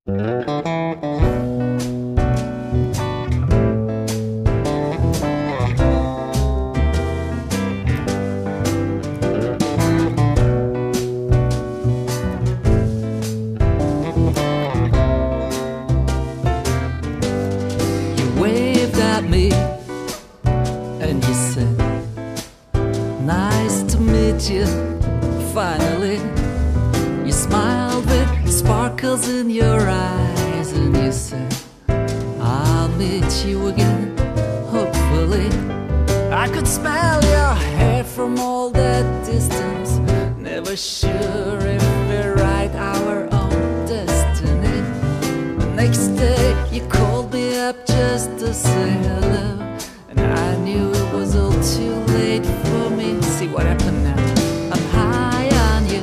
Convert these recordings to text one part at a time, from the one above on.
Waved at me and you said, "Nice to meet you." Finally, you smiled with sparkles in your eyes and you said, "I'll meet you again, hopefully." I could smell your hair from all that distance, never sure if we're right our own destiny. Next day you called me up just to say hello, and I knew it was all too late for me. See what happened now? I'm high on you.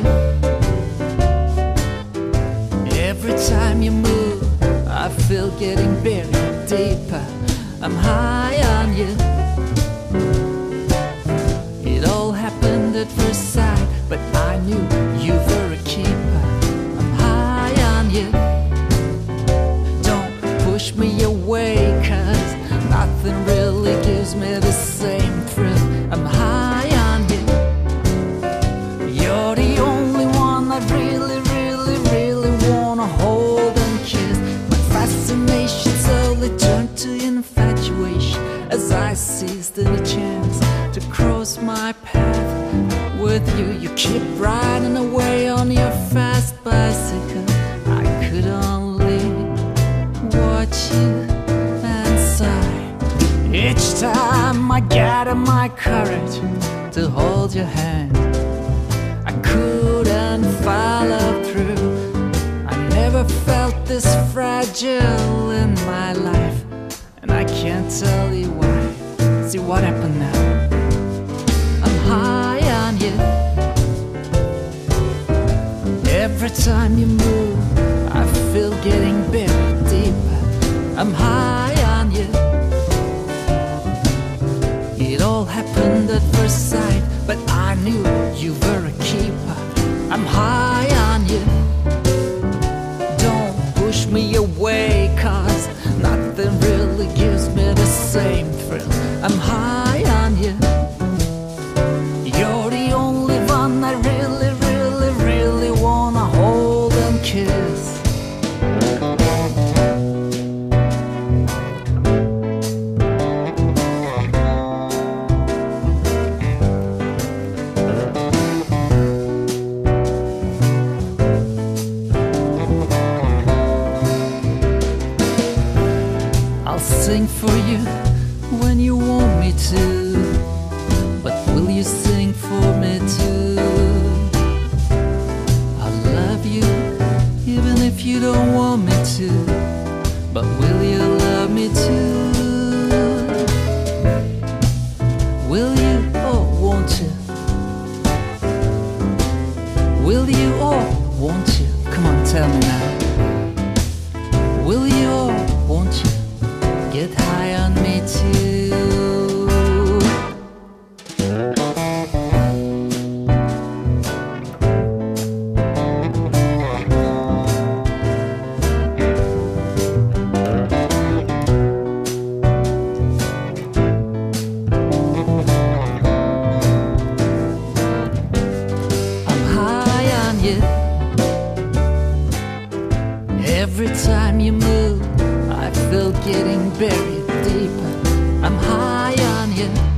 Every time you move, I feel getting buried deeper. I'm high on you. It all happened at first sight, but I knew you were a keeper. I'm high on you. Push me away, 'cause nothing really gives me the same thrill. I'm high on you. You're the only one I really, really, really wanna hold and kiss. My fascination slowly turned to infatuation as I seized any chance to cross my path with you. You keep riding away on your fast bicycle. I could only watch you and sigh. Each time I gather my courage to hold your hand, I couldn't follow through. I never felt this fragile in my life, and I can't tell you why. See what happened now? I'm high on you. Every time you move, I feel getting buried deeper. I'm high on you. It all happened at first sight, but I knew you were a keeper. I'm high on you. Don't push me away, 'cause nothing really gives me the same thrill. I'm high on you. You're the only one I really, really, really wanna hold and kiss. I'll sing for you when you want me to, but will you sing for me too? I love you even if you don't want me to, but will you love me too? Will you or won't you? Will you or won't you? Come on, tell me now. Will you or won't you get high on me too? I'm high on you. Every time you move, I feel getting buried deeper. I'm high on you.